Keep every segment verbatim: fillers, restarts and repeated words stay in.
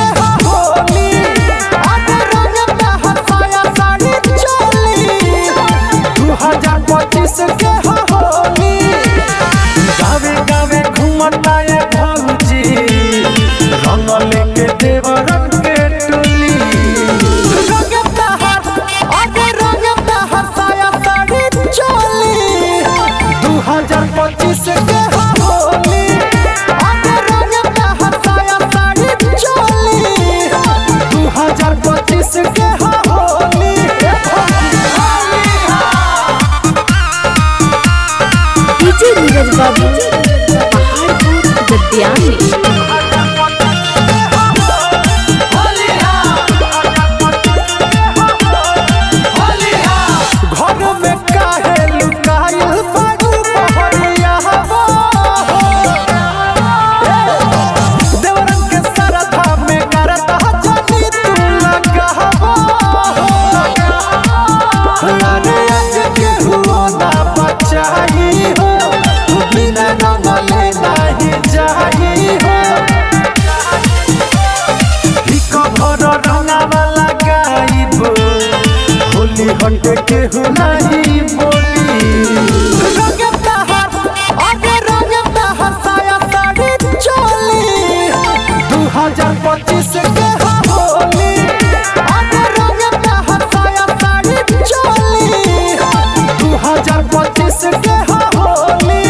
हा होली अरे रंग में हसाया साड़ी चोली दो हज़ार पच्चीस के हा होली गावे गावे घूमता ये भौजी रंग लेके देवरन के टोली रंग में हर अरे रंग में हसाया साड़ी चोली दो हज़ार पच्चीस के हा होली अरे रंग में हसाया साड़ी चोली दो हज़ार पच्चीस के हा होली डीजे नीरज बाबू पहाड़पुर गद्यानी हंटे के हो नहीं बोली रंग तहर आगे रंग तहर साया साड़ी चोली दो हज़ार पच्चीस के हा होली आगे रंग तहर साया साड़ी चोली दो हज़ार पच्चीस के हा होली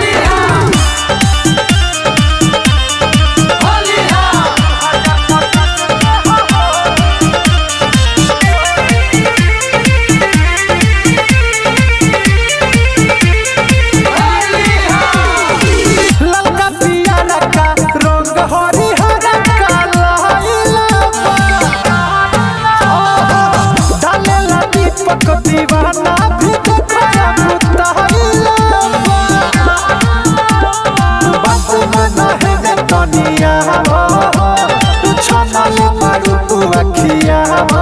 दीवाना भी देखा मुताहिला बात मना है दुनिया तू छानल मारू अखिया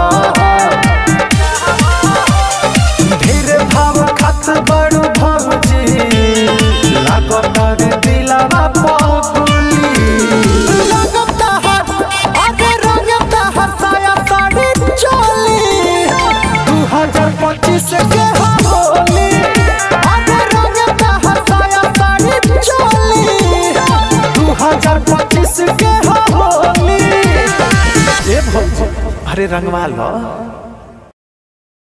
धीरे भाव खत बड़ू भौजी लागत रे दिलवा पगुली लगता है आगे रंगता है साया साड़ी चोली दो हज़ार पच्चीस के हा होली आगे रंगता है साया साड़ी चोली दो हज़ार पच्चीस के हा होली ए भौजी अरे रंगवा लो।